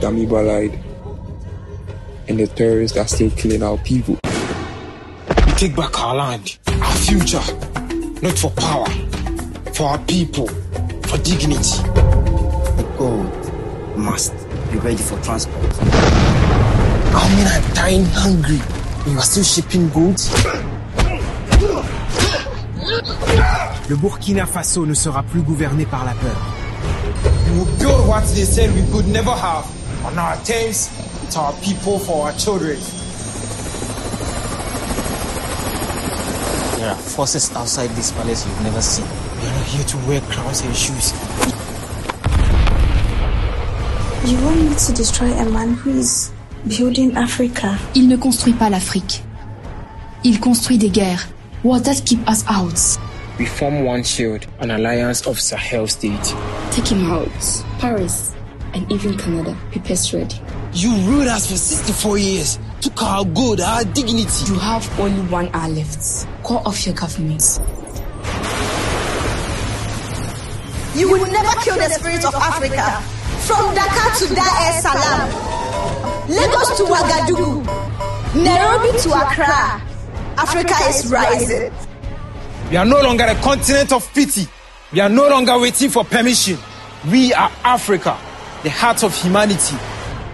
amoeba lied. And the terrorists are still killing our people. We take back our land, our future, not for power, for our people, for dignity. The gold must be ready for transport. Our men are dying hungry, and you are still shipping goods? Le Burkina Faso ne sera plus gouverné par la peur. We will build what they said we could never have on our terms, to our people, for our children. There are forces outside this palace you've never seen. We are not here to wear crowns and shoes. You want me to destroy a man who is building Africa? Il ne construit pas l'Afrique. Il construit des guerres. Wars that keep us out. We form one shield, an alliance of Sahel states. Take him out. Paris and even Canada. Prepare's ready. You ruled us for 64 years. Took our gold, our dignity. You have only 1 hour left. Call off your government. You will never kill the spirit of Africa. From Dakar to Dar es Salaam, Lagos to Ouagadougou, Nairobi to Accra, Africa is rising. We are no longer a continent of pity. We are no longer waiting for permission. We are Africa, the heart of humanity.